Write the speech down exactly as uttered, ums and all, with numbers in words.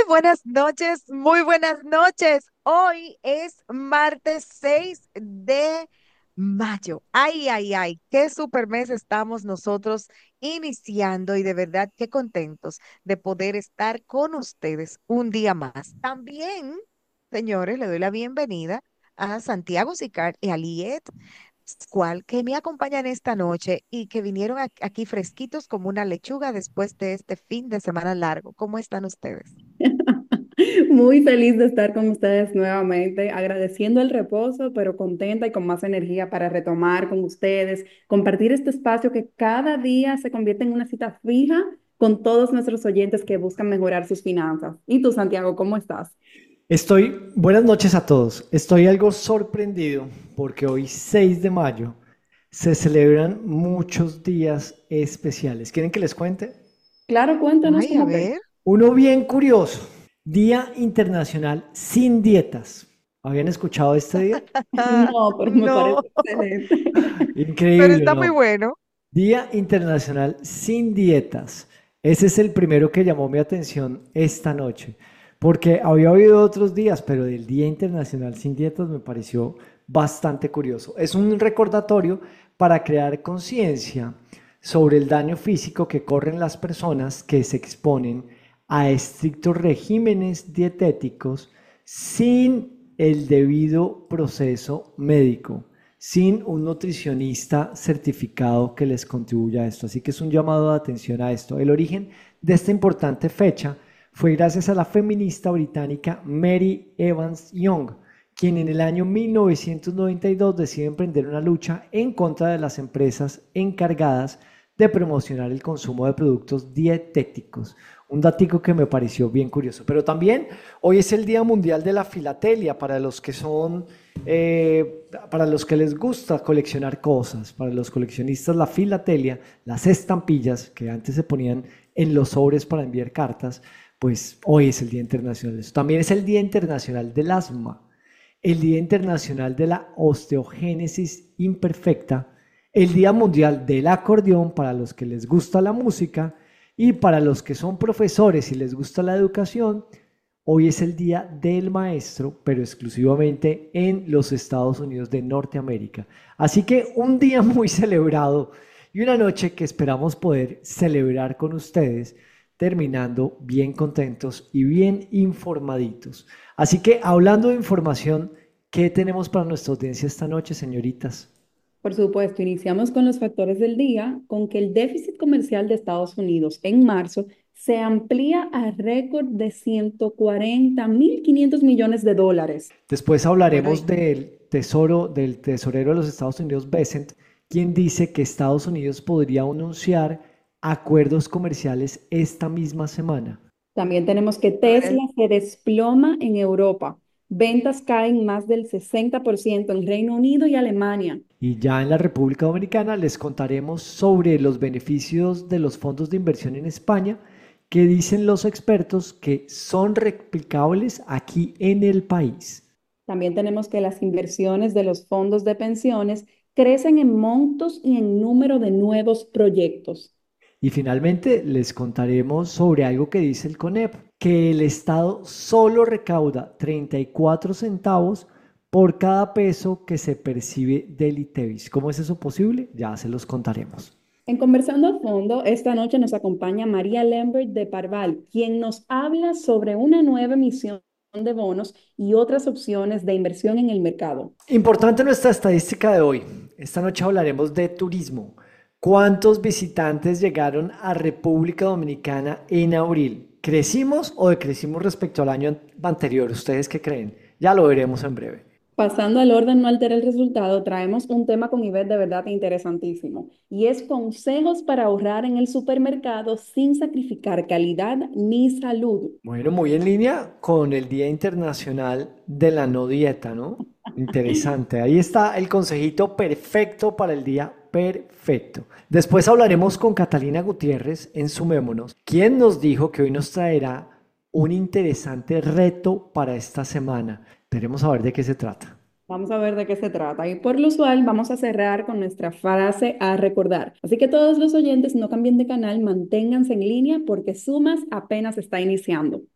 buenas noches, muy buenas noches. Hoy es martes seis de mayo. Ay, ay, ay, qué super mes estamos nosotros iniciando y de verdad qué contentos de poder estar con ustedes un día más. También, señores, le doy la bienvenida a Santiago Sicar y a Liet Pascual, que me acompañan esta noche y que vinieron a- aquí fresquitos como una lechuga después de este fin de semana largo. ¿Cómo están ustedes? Muy feliz de estar con ustedes nuevamente, agradeciendo el reposo, pero contenta y con más energía para retomar con ustedes, compartir este espacio que cada día se convierte en una cita fija con todos nuestros oyentes que buscan mejorar sus finanzas. ¿Y tú, Santiago, cómo estás? Estoy, buenas noches a todos. Estoy algo sorprendido porque hoy, seis de mayo, se celebran muchos días especiales. ¿Quieren que les cuente? Claro, cuéntanos Ay, a cómo fue. ver. Uno bien curioso, Día Internacional sin Dietas. ¿Habían escuchado este día? No, pero me No, parece excelente. pero Increíble, está muy ¿no? bueno. Día Internacional sin Dietas. Ese es el primero que llamó mi atención esta noche, porque había habido otros días, pero del Día Internacional sin Dietas me pareció bastante curioso. Es un recordatorio para crear conciencia sobre el daño físico que corren las personas que se exponen a estrictos regímenes dietéticos sin el debido proceso médico, sin un nutricionista certificado que les contribuya a esto. Así que es un llamado de atención a esto. El origen de esta importante fecha fue gracias a la feminista británica Mary Evans Young, quien en el año mil novecientos noventa y dos decide emprender una lucha en contra de las empresas encargadas de promocionar el consumo de productos dietéticos. Un datico que me pareció bien curioso. Pero también hoy es el Día Mundial de la Filatelia para los que son, eh, para los que les gusta coleccionar cosas, para los coleccionistas la filatelia, las estampillas que antes se ponían en los sobres para enviar cartas, pues hoy es el Día Internacional de eso. También es el Día Internacional del Asma, el Día Internacional de la Osteogénesis Imperfecta, el Día Mundial del Acordeón para los que les gusta la música y para los que son profesores y les gusta la educación. Hoy es el Día del Maestro, pero exclusivamente en los Estados Unidos de Norteamérica. Así que un día muy celebrado y una noche que esperamos poder celebrar con ustedes, terminando bien contentos y bien informaditos. Así que hablando de información, ¿qué tenemos para nuestra audiencia esta noche, señoritas? Por supuesto, iniciamos con los factores del día, con que el déficit comercial de Estados Unidos en marzo se amplía a récord de ciento cuarenta mil quinientos millones de dólares. Después Bueno, hablaremos y del tesoro, del tesorero de los Estados Unidos, Bessent, quien dice que Estados Unidos podría anunciar acuerdos comerciales esta misma semana. También tenemos que a Tesla ver, se desploma en Europa. Ventas caen más del sesenta por ciento en Reino Unido y Alemania. Y ya en la República Dominicana les contaremos sobre los beneficios de los fondos de inversión en España, que dicen los expertos que son replicables aquí en el país. También tenemos que las inversiones de los fondos de pensiones crecen en montos y en número de nuevos proyectos. Y finalmente les contaremos sobre algo que dice el CONEP, que el Estado solo recauda treinta y cuatro centavos por cada peso que se percibe del ITEVIS. ¿Cómo es eso posible? Ya se los contaremos. En Conversando a Fondo, esta noche nos acompaña María Lambert de Parval, quien nos habla sobre una nueva emisión de bonos y otras opciones de inversión en el mercado. Importante nuestra estadística de hoy. Esta noche hablaremos de turismo. ¿Cuántos visitantes llegaron a República Dominicana en abril? ¿Crecimos o decrecimos respecto al año anterior? ¿Ustedes qué creen? Ya lo veremos en breve. Pasando al orden no altera el resultado, traemos un tema con Ivette de verdad interesantísimo y es consejos para ahorrar en el supermercado sin sacrificar calidad ni salud. Bueno, muy en línea con el Día Internacional de la No Dieta, ¿no? Interesante. Ahí está el consejito perfecto para el día perfecto. Después hablaremos con Catalina Gutiérrez en Sumémonos, quien nos dijo que hoy nos traerá un interesante reto para esta semana. Esperemos a ver de qué se trata. Vamos a ver de qué se trata y por lo usual vamos a cerrar con nuestra frase a recordar. Así que todos los oyentes no cambien de canal, manténganse en línea porque Sumas apenas está iniciando.